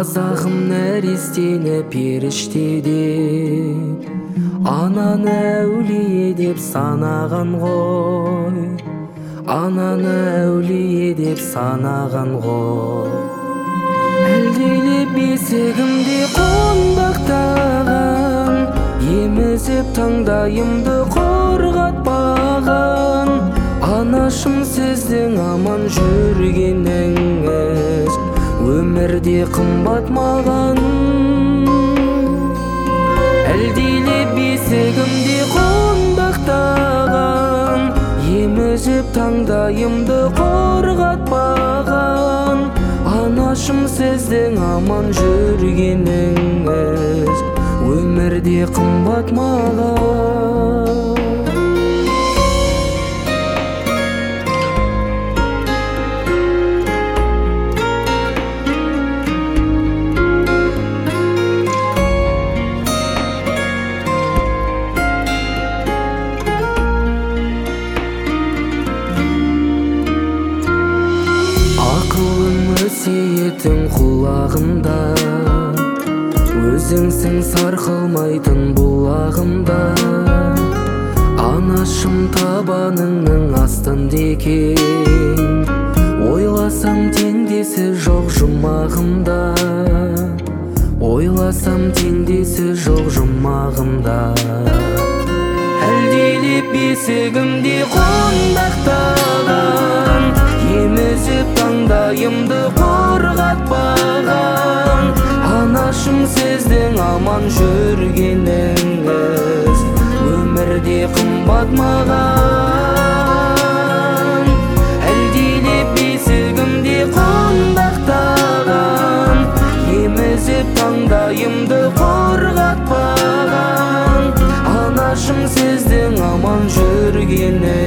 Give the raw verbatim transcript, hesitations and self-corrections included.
Қазағым нәрестені періштеде, ананы әулие деп санаған ғой, ананы әулие деп санаған ғой. Әлдилеп бесігімде қондақтаған, емізіп таңдайымды қорғатпаған, анашым сіздің аман жүргеніңіз өмірде қымбат маған. Әлдилеп бесігімде қондақтаған, емізіп таңдайымды қорғатпаған, анашым сіздің аман жүргеніңіз өмірде қымбат маған. Өсиетің құлағымда, өзіңсің сарқылмайтын бұлағымда. Анашым табаныңның астында екен, ойласам теңдесі жоқ жұмағымда, ойласам теңдесі жоқ жұмағымда. Әлдилеп бесігімде қондақтаған, емізіп таңдайымды қорғатпаған, анашым сіздің аман жүргеніңіз өмірде қымбат маған. Әлдилеп бесігімде қондақтаған, емізіп таңдайымды қорғатпаған, анашым сіздің аман жүргеніңіз